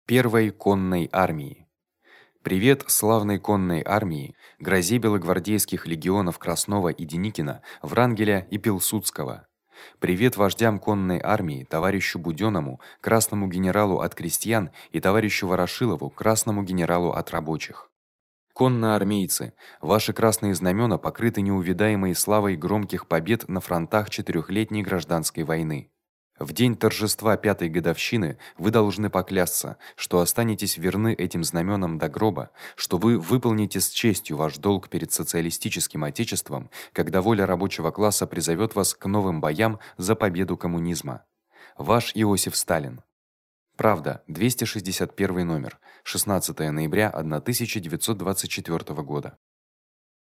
Первой конной армии. Привет славной конной армии, грозе белогвардейских легионов Краснова и Деникина, Врангеля и Пилсудского. Привет вождям конной армии, товарищу Будённому, красному генералу от крестьян, и товарищу Ворошилову, красному генералу от рабочих. Конноармейцы, ваши красные знамена покрыты неувидаемой славой громких побед на фронтах четырёхлетней гражданской войны. В день торжества 5-й годовщины вы должны поклясться, что останетесь верны этим знамёнам до гроба, что вы выполните с честью ваш долг перед социалистическим отечеством, когда воля рабочего класса призовёт вас к новым боям за победу коммунизма. Ваш Иосиф Сталин. Правда, 261 номер, 16 ноября 1924 года.